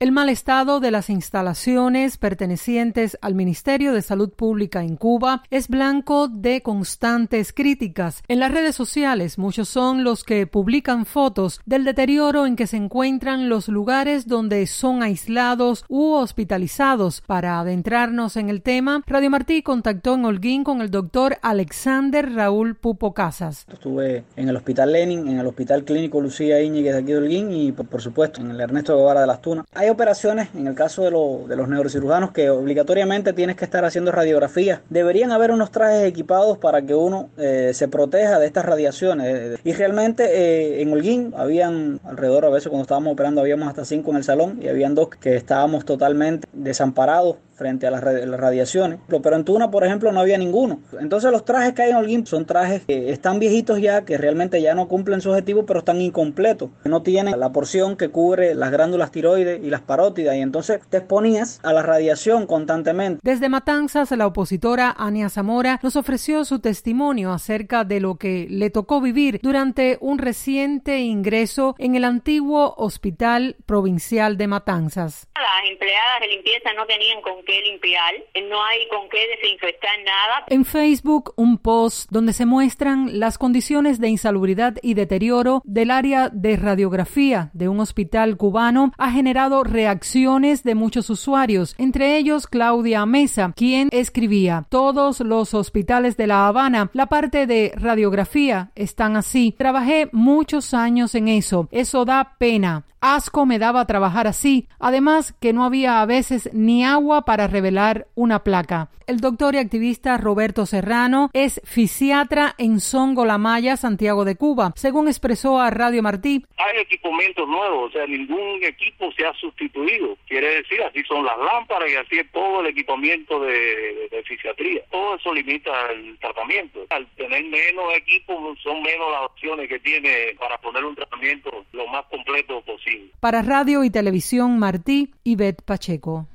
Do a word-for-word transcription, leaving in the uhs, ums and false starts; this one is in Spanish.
El mal estado de las instalaciones pertenecientes al Ministerio de Salud Pública en Cuba es blanco de constantes críticas. En las redes sociales, muchos son los que publican fotos del deterioro en que se encuentran los lugares donde son aislados u hospitalizados. Para adentrarnos en el tema, Radio Martí contactó en Holguín con el doctor Alexander Raúl Pupo Casas. Estuve en el Hospital Lenin, en el Hospital Clínico Lucía Íñiguez de aquí de Holguín y, por, por supuesto, en el Ernesto Guevara de Las Tunas. Hay operaciones, en el caso de, lo, de los neurocirujanos, que obligatoriamente tienes que estar haciendo radiografía. Deberían haber unos trajes equipados para que uno eh, se proteja de estas radiaciones. Y realmente eh, en Holguín habían alrededor, a veces cuando estábamos operando, habíamos hasta cinco en el salón y habían dos que estábamos totalmente desamparados frente a las, las radiaciones. Pero en Tuna, por ejemplo, no había ninguno. Entonces los trajes que hay en Holguín son trajes que están viejitos ya, que realmente ya no cumplen su objetivo, pero están incompletos. No tienen la porción que cubre las glándulas tiroides y las parótidas, y entonces te exponías a la radiación constantemente. Desde Matanzas, la opositora Ania Zamora nos ofreció su testimonio acerca de lo que le tocó vivir durante un reciente ingreso en el antiguo Hospital Provincial de Matanzas. Las empleadas de limpieza no tenían con qué limpiar, no hay con qué desinfectar nada. En Facebook, un post donde se muestran las condiciones de insalubridad y deterioro del área de radiografía de un hospital cubano ha generado reacciones de muchos usuarios, entre ellos Claudia Mesa, quien escribía: todos los hospitales de La Habana, la parte de radiografía están así. Trabajé muchos años en eso. Eso da pena. Asco me daba trabajar así, además que no había a veces ni agua para revelar una placa. El doctor y activista Roberto Serrano es fisiatra en Songo-La-Maya, Santiago de Cuba. Según expresó a Radio Martí, hay equipamientos nuevos, o sea, ningún equipo se ha sustituido. Quiere decir, así son las lámparas y así es todo el equipamiento de, de, de fisiatría. Todo eso limita el tratamiento. Al tener menos equipos, son menos las opciones que tiene para poner un tratamiento lo más completo posible. Para Radio y Televisión Martí, Ivette Pacheco.